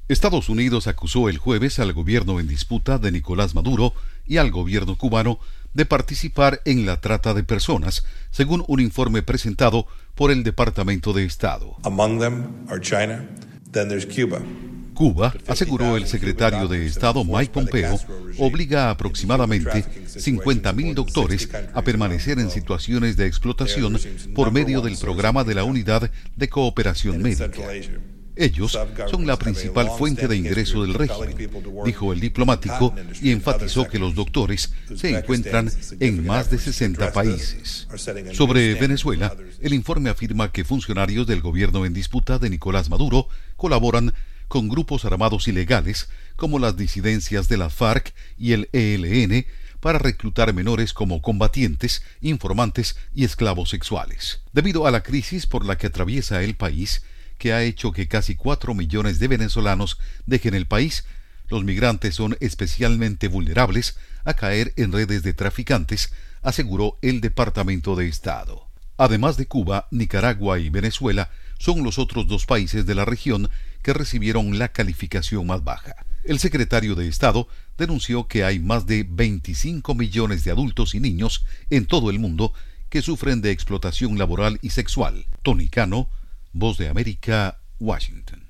Estados Unidos acusó el jueves al gobierno en disputa de Nicolás Maduro y al gobierno cubano de participar en la trata de personas, según un informe presentado por el Departamento de Estado. Among them are China, then there's Cuba. Cuba, aseguró el secretario de Estado Mike Pompeo, obliga a aproximadamente 50.000 doctores a permanecer en situaciones de explotación por medio del programa de la Unidad de Cooperación Médica. Ellos son la principal fuente de ingreso del régimen, dijo el diplomático, y enfatizó que los doctores se encuentran en más de 60 países. Sobre Venezuela, el informe afirma que funcionarios del gobierno en disputa de Nicolás Maduro colaboran con grupos armados ilegales como las disidencias de la FARC y el ELN para reclutar menores como combatientes, informantes y esclavos sexuales. Debido a la crisis por la que atraviesa el país, que ha hecho que casi 4 millones de venezolanos dejen el país, los migrantes son especialmente vulnerables a caer en redes de traficantes, aseguró el Departamento de Estado. Además de Cuba, Nicaragua y Venezuela son los otros dos países de la región que recibieron la calificación más baja. El secretario de Estado denunció que hay más de 25 millones de adultos y niños en todo el mundo que sufren de explotación laboral y sexual. Tony Cano, Voz de América, Washington.